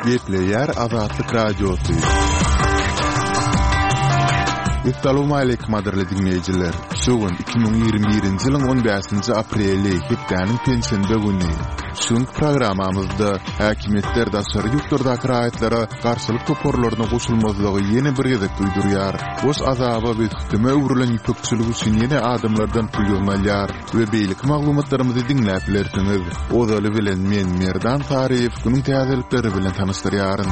Gepleyer Azatlyk Radiosu. Assalamu alaykum aderli dinleyijiler. Şugun 2021-nji ýylyň 15-nji apreli hepdeniň pensiýa güni. Şuň programamyzda häkimetler daşary ýurtlardaky raýatlary garşylyk toporlaryna goşulmazlygy ýene bir gezek duýdurýar. Boş azaba we hüküme öwrülen ýüpekçilik üçin ýene adamlardan pul ýygnaýar we beýlik maglumatlarymyzy dinläp bilersiňiz. Ozaly bilen men Merdan Taryýew günüň täzelikleri bilen tanystyryaryn.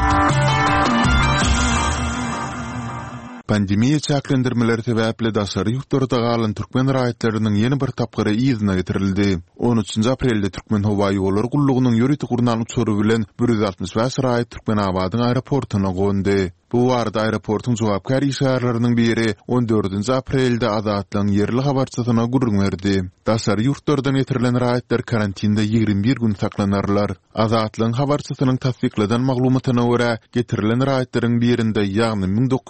Pandemiýa çäklendirmeleri sebäpli daşary ýurtlarda galan türkmen raýatlarynyň ýeni bir tapgyry ýyzyna getirildi. 13 aprelde Türkmen Hawa ýolları gullugynyň ýöriti gurnan uçury bilen 165 raýat Türkmenabadyň aeroportyna goňdy. Bu warda aeroportyň jogapkar işgärläriniň biri 14 aprelde Azatlyň ýerli habarçysyna gurrun berdi. Daşary ýurtlardan getirilen raýatlar karantinda 21 gün saklanarlar. Azatlyň habarçysynyň tasdikladan maglumatyna görä, getirilen raýatlaryň birinde ýagny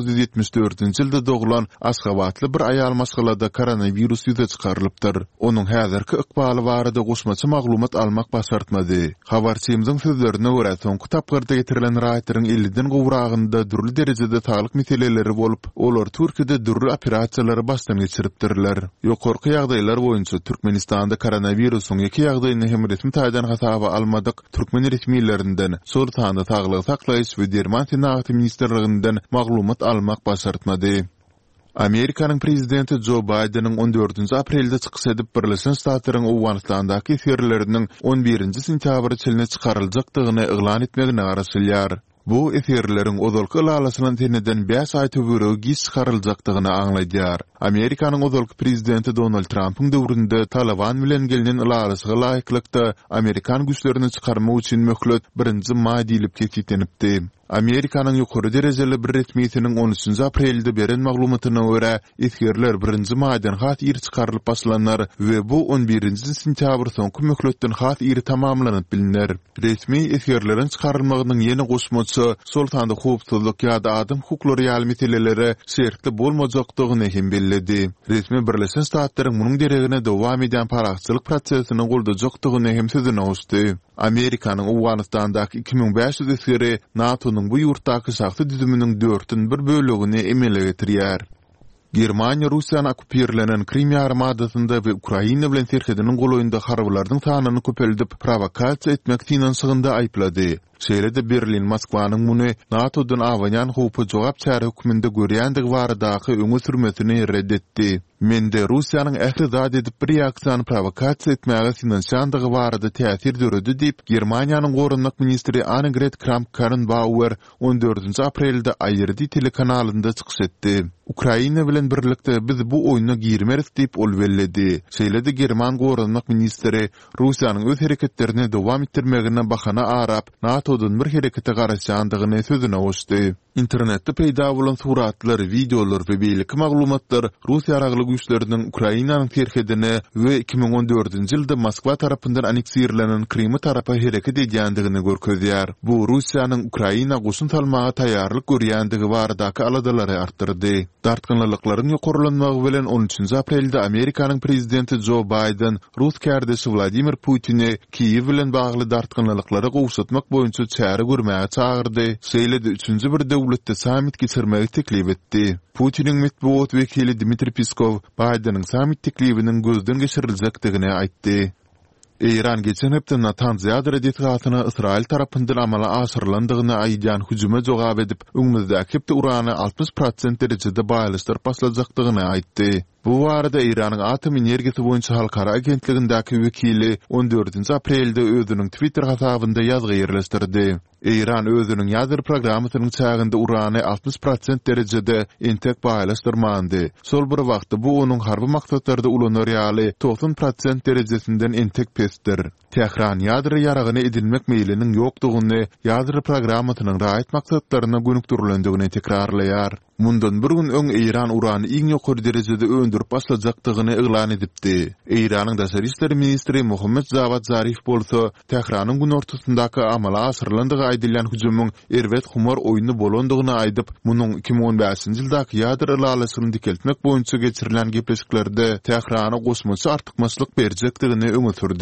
1974-nji ýylda doglan Aşgabatly bir aýal maşgalada koronavirus ýüze çykarylypdyr. Onuň häzirki ykbaly barada goşmaça maglumat almak başartmady. Habarçymyzyň sözlerine görä, soňky tapgyrda getirilen raýatlaryň 50-den gowragynda derecede sağlık meseleleri bolup, olar Türkiýede dürli operasiýalary başdan geçiripdirler. Ýokarky ýagdaýlar boýunça Türkmenistanda koronavirusyň ýeki ýagdaýyny hem resmi taýdan hasaba almadyk. Türkmen resmiýetlerinden, Sultanda Saglyk saklaýyş we derman sanaty ministrliginden maglumat almak başartmady. Amerikanyň prezidenti Joe Biden'ın 14 aprelde çykyş edip Birleşen Ştatlaryň Awganistandaky eserleriniň 11 sentýabr çylyna çykaryljakdygyny eglan etmegine garaşylýar. Bu eserleriň ozalky lalasynyň teneden 5 aý töwereg gis çykaryljakdygyny aňlaýdýar. Amerikanyň ozalky prezidenti Donald Trump'yň döwründe Taliban bilen gelinen lalasyga laýyklykda Amerikan güýçlerini çykarmak üçin möhlet 1-nji maý diýilip kesitlenipdi. Amerikanyň ýokary derejeli bir resmiýetiniň 13 aprelde beren maglumatyna görä, eserler 1-nji maýdan hat ýeri çykarylyp başlanlar we bu 11-nji sentýabr soňky möhletden hat ýeri tamamlanyp bilinler. Resmi eserlerin çykarylmagynyň ýene goşmaçy Sultanda hukukçylyk ýa-da adam hukuklary ýaly meseleleri şertli bolmajakdygyny hem belledi. Resmi Birleşen Ştatlaryň munyň deregine dowam eden parakçylyk prosesini goldajakdygyny hem sözüne goşdy. Amerikanyň Awganistandaky 2500 eseri NATO'nun bu ýurtdaky şahsy düzüminiň 4-den 1 bölegini emele getirýär. Germaniýa Russiýany okupirlenen Krim ýarymadasyna we Ukraina bilen serhediniň goloýunda harbylaryň sanyny köpeldip provokasiýa etmek finansyňda aýplady. Şeýlede Berlin Moskwanyň muny NATO'dan awanyan howpy jogap çäre hüküminde görýändigi baradaky öňe sürmesini reddetdi. Mende Russiýanyň ähli zat edip bir ýaksan provokasiýa etmäge finansiýandygy barada täsir döredi diýip Germaniýanyň gorunlyk ministri Annegret Kramp-Karrenbauer 14 aprelde Aýerdi telekanalynda çykyş etdi. Ukraina bilen birlikde biz bu oýuna girmeris diýip ol belledi. Şeýlede German gorunlyk ministri Russiýanyň öz hereketlerini dowam etdirmegine bahana arap NATO'dan bir herekete garaşandygyny sözüne goşdy. İnternetde peýda bolan suratlar, videolar we beýlik maglumatlar Russiýa aragly güýçleriniň Ukrainanyň serhedine we 2014-nji ýylda Moskwa tarapyndan aneksiyerlenen Krimi tarapa hereket edýändigini görkezýär. Bu Russiýanyň Ukraina goşun salmaga taýýarlyk görýändigi baradaky aladalary artdyrdy. Dartgynlyklaryň ýokarlanmagy bilen 13 aprelde Amerikanyň prezidenti Joe Biden Rus kärdesi Vladimir Putin'i Kiýew bilen bagly dartgynlyklary gowşatmak boýunça çäre görmäge çağırdy. Şeýlede 3-nji bir döwletde samit geçirmegi teklip etdi. Putin'in metbuat vekili Dmitri Peskov Biden'ın samit teklibinin gözden geçiriljekdigini aýtdy. İran geçen hepde Natanz ýadyr edetgatyna Israil tarapyndan amala aşyrlandygyny aýdýan hüjüme jogap edip, öňümüzdäki hepde urany 60% derejede baýlaşdyryp başlajakdygyny aýtdy. Bu arada İran'ın atom energiýasy boýunça halkara agentligindäki wekili 14 aprelde özüniň Twitter hasabynda ýazgy ýerleşdirdi. İran özüniň ýadyr programmasynyň çäginde urany 60% derejede entek baýlaşdyrmandy. Sol bir wagtda bu onuň harby maksatlarda ulanýaly 90% derejesinden entek pesdir. Tehran ýadyr ýaragyny edilmek meýliniň ýokdugyny ýadyr programmasynyň raýat maksatlaryna gönükdirilendigini tekrarlaýar. Mundan bir gün öň İran urany iň ýokary derejede öndürip başlajakdygyny eglan edipdi. İranyň daşary işleri ministri Mohammed Javad Zarif bolsa, Tehranyň gün ortasyndaky amala aşyrlandygy aýdylýan hüjümüň Erwet Humar oýuny bolandygyny aýdyp, munyň 2015-nji ýyldaky ýadyr lalasyny dikeltmek boýunça geçirilen gepleşiklerde Tehrana goşmaçy artykmaçlyk berjekdigini öňe sürdi.